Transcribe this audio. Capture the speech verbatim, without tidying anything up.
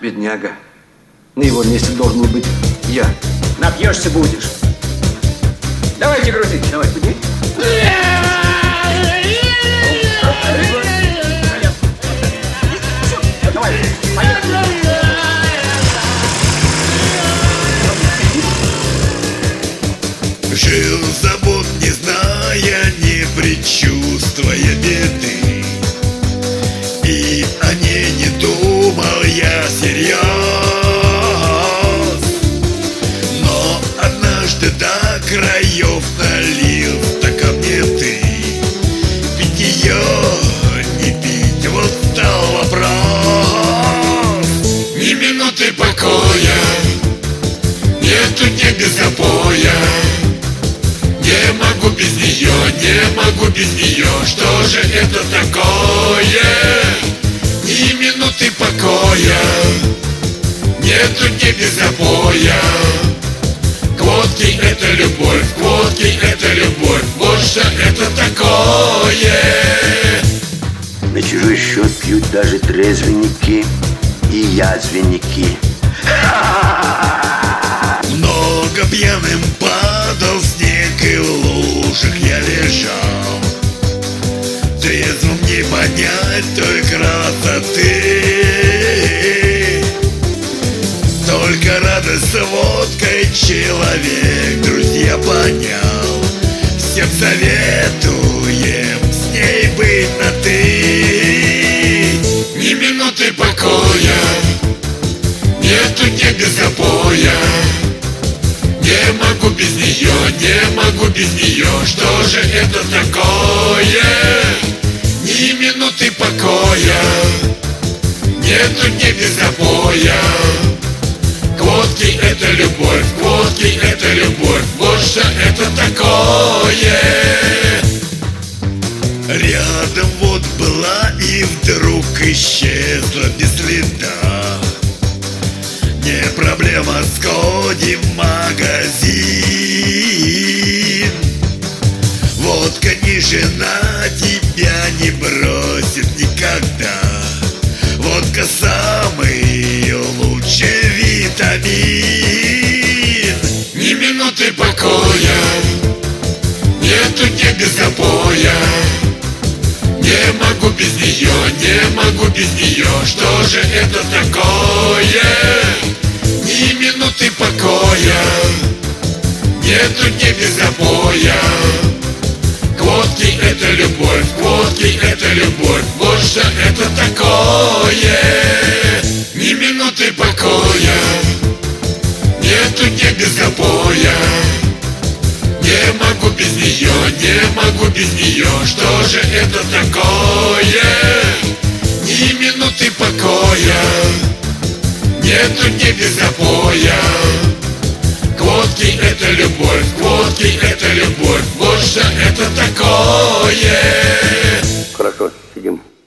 Бедняга. На его месте должен был быть я. Напьешься будешь. Давайте грузить. Давай, подними. Давай, поехали. Жил забот, не зная, не предчувствуя беды, и о ней не думал я всерьез. Но однажды до краев налил стакан мне ты. Пить ее, не пить, вот стал вопрос. Ни минуты покоя, нету дня без запоя. Не могу без нее, не могу без нее. Что же это такое? Ни минуты покоя, нету дня без запоя. К водке это любовь, к водке это любовь. Вот что это такое. На чужой счет пьют даже трезвенники и язвенники. Много пьяным падал снег, и в лужах я лежал. Трезвым не понять той красоты. Только радость с водкой человек, друзья, понял. Всем советуем с ней быть на ты. Ни минуты покоя, нету дня без запоя. Не могу без нее, не могу без нее. Что же это такое? Ни минуты покоя, нету дня без запоя. К водке это любовь, к водке это любовь. Вот что это такое. Рядом вот была и вдруг исчезла без следа. Не проблема, сходим в магазин. Водка не жена, тебя не бросит никогда. Водка самый лучший витамин. Ни минуты покоя, нету дня без запоя. Не могу без нее, не могу без нее. Что же это такое? Ни минуты покоя, нету дня без запоя. К водке это любовь, к водке это любовь. Вот что это такое. Ни минуты покоя, нету дня без запоя. Не могу без нее, не могу без нее. Что же это такое? Ни минуты покоя, нету дня без запоя. К водке это любовь, к водке это любовь. Вот что это такое. Хорошо, сидим.